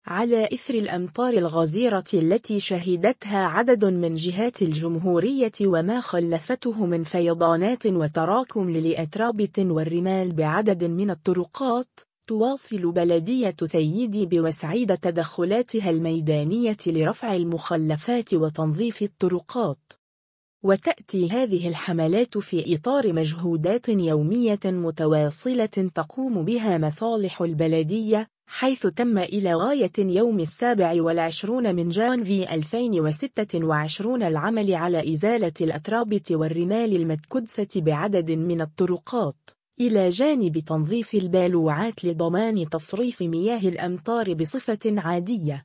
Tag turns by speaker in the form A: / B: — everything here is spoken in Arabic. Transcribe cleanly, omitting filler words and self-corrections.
A: على إثر الأمطار الغزيرة التي شهدتها عدد من جهات الجمهورية وما خلفته من فيضانات وتراكم للأتربة والرمال بعدد من الطرقات، تواصل بلدية سيدي بوسعيد تدخلاتها الميدانية لرفع المخلفات وتنظيف الطرقات. وتأتي هذه الحملات في إطار مجهودات يومية متواصلة تقوم بها مصالح البلدية، حيث تم إلى غاية يوم 27 من جانفي 2026 العمل على إزالة الأتربة والرمال المتكدسة بعدد من الطرقات، إلى جانب تنظيف البالوعات لضمان تصريف مياه الأمطار بصفة عادية.